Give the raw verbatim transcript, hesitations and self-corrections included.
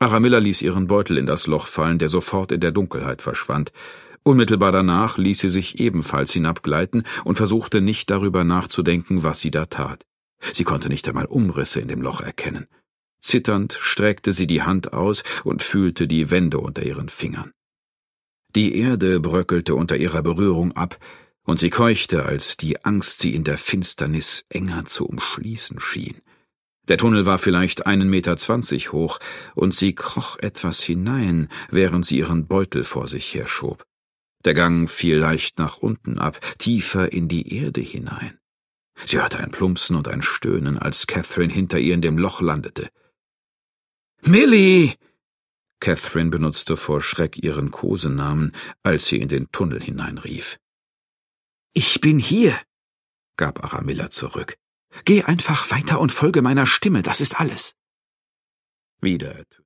Aramilla ließ ihren Beutel in das Loch fallen, der sofort in der Dunkelheit verschwand. Unmittelbar danach ließ sie sich ebenfalls hinabgleiten und versuchte nicht darüber nachzudenken, was sie da tat. Sie konnte nicht einmal Umrisse in dem Loch erkennen. Zitternd streckte sie die Hand aus und fühlte die Wände unter ihren Fingern. Die Erde bröckelte unter ihrer Berührung ab, und sie keuchte, als die Angst sie in der Finsternis enger zu umschließen schien. Der Tunnel war vielleicht einen Meter zwanzig hoch, und sie kroch etwas hinein, während sie ihren Beutel vor sich herschob. Der Gang fiel leicht nach unten ab, tiefer in die Erde hinein. Sie hörte ein Plumpsen und ein Stöhnen, als Catherine hinter ihr in dem Loch landete. »Millie!« Catherine benutzte vor Schreck ihren Kosenamen, als sie in den Tunnel hineinrief. »Ich bin hier«, gab Aramilla zurück. »Geh einfach weiter und folge meiner Stimme, das ist alles.« Wieder